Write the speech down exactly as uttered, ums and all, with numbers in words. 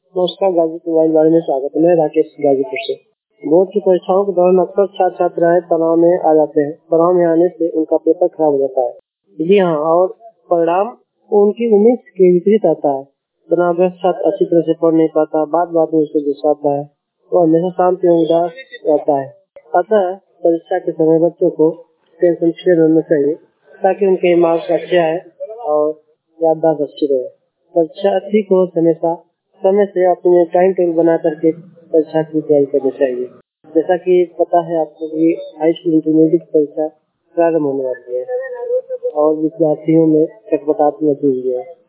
नमस्कार, गाजीपुर मोबाइल बारे में स्वागत है। मैं राकेश गाजीपुर से। बोर्ड की परीक्षाओं के दौरान अक्सर छात्र छात्राएं तनाव में आ जाते हैं। तनाव में आने से उनका पेपर खराब हो जाता है। जी हाँ, और परिणाम उनकी उम्मीद के विपरीत आता है। तनावग्रस्त छात्र अच्छी तरह से पढ़ नहीं पाता, बात बात में उसको गुस्सा आता है, वो हमेशा शांत एवं उदास रहता है। अतः परीक्षा के समय बच्चों को टेंशन फ्री रहना चाहिए ताकि उनके मार्क्स अच्छे आए और याददाश्त अच्छी रहे। परीक्षा ठीक हो हमेशा समय से अपने टाइम टेबल बना करके परीक्षा की तैयारी करनी चाहिए। जैसा कि पता है आपको कि हाई स्कूल इंटरमीडिएट की परीक्षा प्रारंभ होने वाली है और विद्यार्थियों में चटपटाहट मची हुई है।